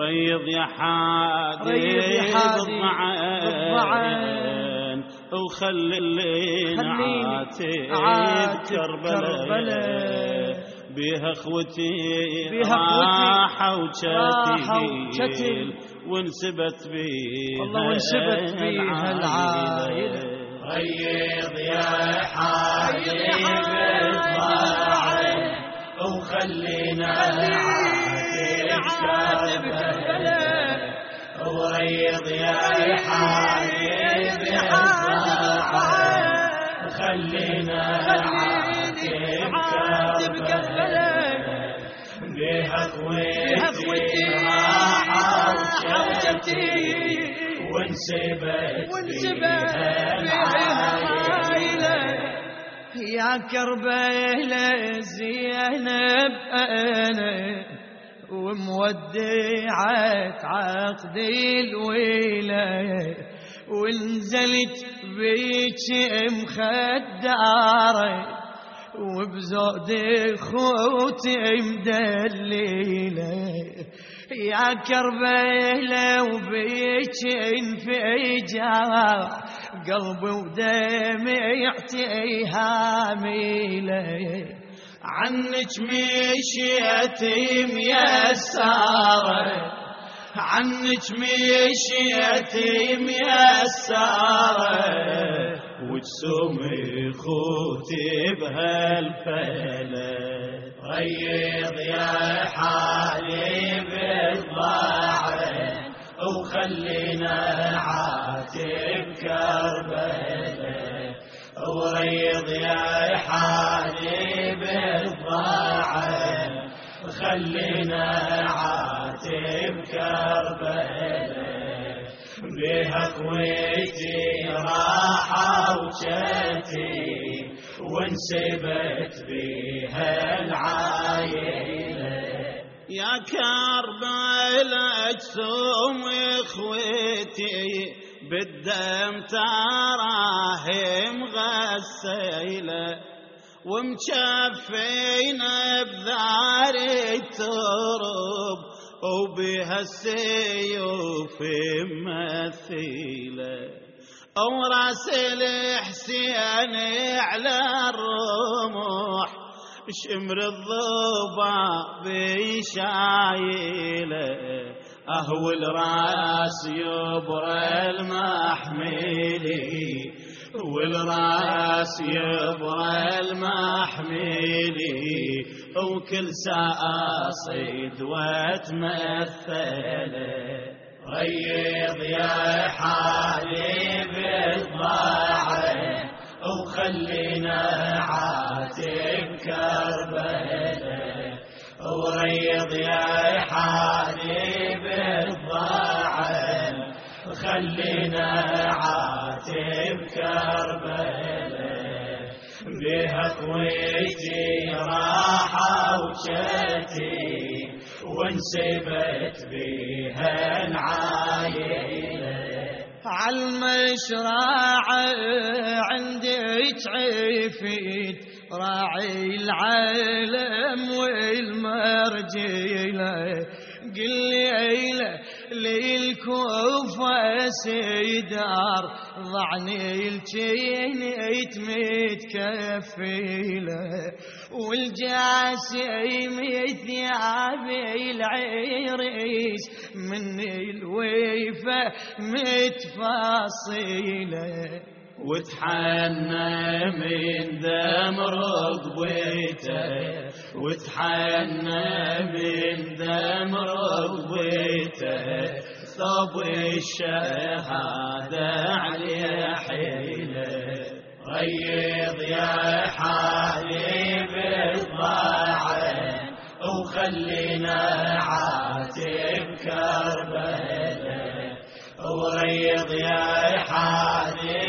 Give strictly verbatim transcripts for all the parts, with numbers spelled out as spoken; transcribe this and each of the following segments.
ريض يا حادي بالضعن وخلي اللي عاتب كربلاء بيها اخوتي راحة وشتيل وانسبت بيها الله وانسبت بيها العائلة. ريض يا حادي بالضعن وخلينا عاتب كربلاء وريض يا حبيب بالضعن خلينا عاتب كربلاء بها اخوتي راحة وشتي وانسبت بها العائلة. يا كربلاء زينب أنا ومودعت عقد الولاية ونزلت بيك مخدارة وبزود خوتي مدليلة. يا كربلاء وبيك انفجار قلبي ودمعتي هاملة عنك مشيتي ميسارة عنك مشيتي ميسارة وجسومي خوتي بهالفلة. ريض يا حالي بالضعن وخلينا عاتب كربلاء وريض يا حالي بالضعن خلينا عاتب كربلاء بها اخوتي راحة وشتي وانسبت بها العائلة. يا كربلاء اجسوم اخوتي بالدم تراهم غسيلة ومشفينا بذار الترب وبها السيوف مثيلة وراس الحسين على الرمح شمر الضباب شايله اهو الراس يبرى المحملي والراس يبرى المحملي وكل ساعة صيد وتمثله. ريض يا حالي بالضعن وخلينا عاتب كربلاء وريض يا حالي بالضعن خلينا عاتب كربلاء بها اخوتي راحة وشتي وانسبت بها العائلة. عالمشرع عندك عفيت راعي العالم والمرجله قل لي للكوفة سيدار ضعني الجنيت متكفيله والجاسم ثيابي العريس من الويفة متفاصيله وتحنى من دم رقبته وتحنى من دم رقبته صب الشهادة عليه حيله. ريض يا حالي بالضعن وخلينا عاتب كربلاء وريض يا حالي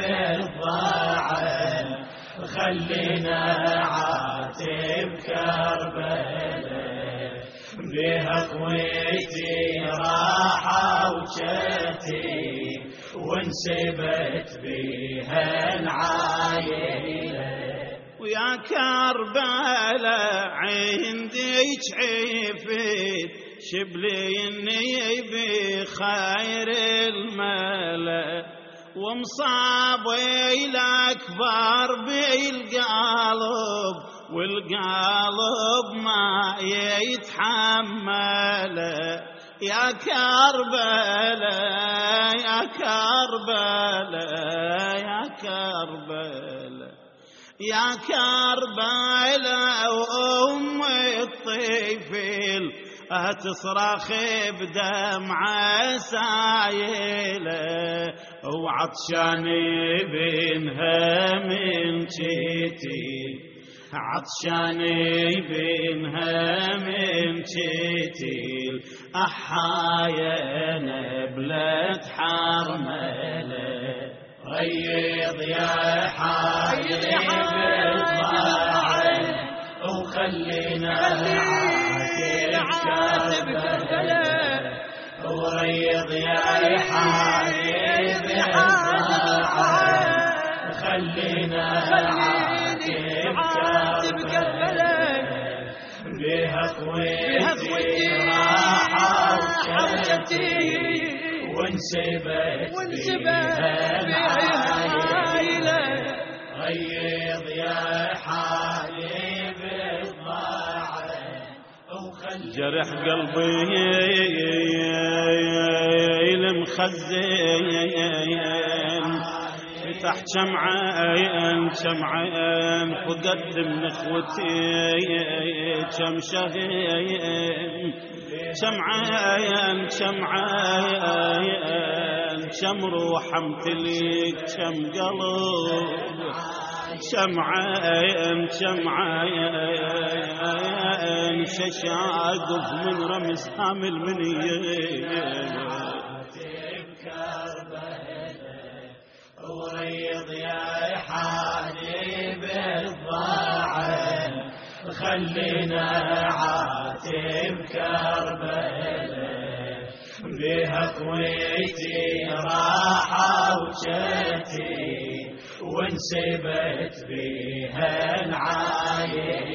بالضعن خلينا عاتب كربلاء بها اخوتي راحة وشتي وانسبت بها العائلة. ويا كربلاء عندك عفيت شبلي إني بخير الملا ومصابي الأكبر بالقلب والقلب ما يتحمل يا كربلاء يا كربلاء يا كربلاء يا كربلاء وأم الطفل تصرخ بدمعة سايلة وعطشاني بينها من جيتي عطشاني بينها من جيتي أحايا نبلة حرملة ريض يا حايل بالضاعة وخلينا عاتب كربلاء وريض يا حايل بالضاعة خلينا عاتب كربلاء بها قويتي راحة وشرتي وانسبت بها العايلة غيظ يا حبيب الضاعة جرح قلبي المخزين فتح شمعين شمعين وقدم نخوتي كم شهين شمعين شمعين شم روح امتليك شم قلب شمعين شمعين ششاقف من رمز هامل منيه وريض يا حبيب الضاعن خلينا عاتب كربلاء بها قويتي راحة وشتي وانسبت بها العايل